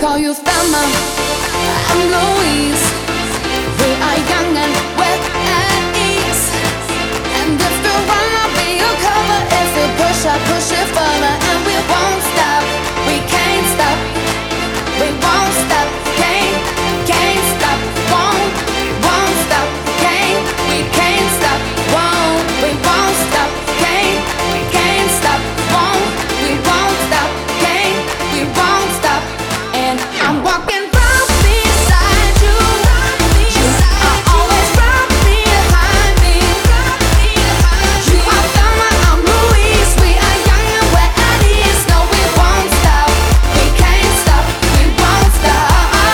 call you Thelma, I'm Louise. We are young and wet at ease. And if you wanna be a cover, if you push, I push it further. And we won't stop, we can't stop, we won't stop, can't stop, won't stop, we can't stop, we won't stop, can't stop, we won't stop, we won't stop. And I'm walking right beside you. You are always right behind me. You are Thelma, I'm Louise. We are young and we're at ease. No, we won't stop. We can't stop. We won't stop.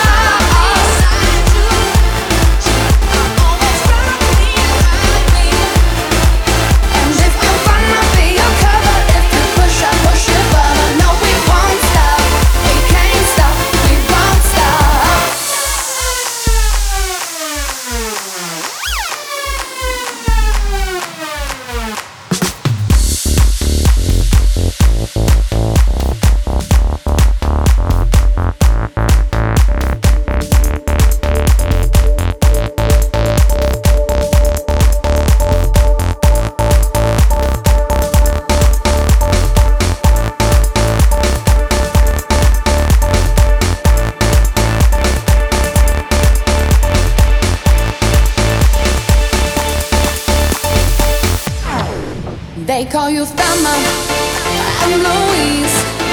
And if you wanna be a cover, if you push, I push it further. No, we won't stop. We can't stop. We won't stop. They call you Thelma, I'm Louise.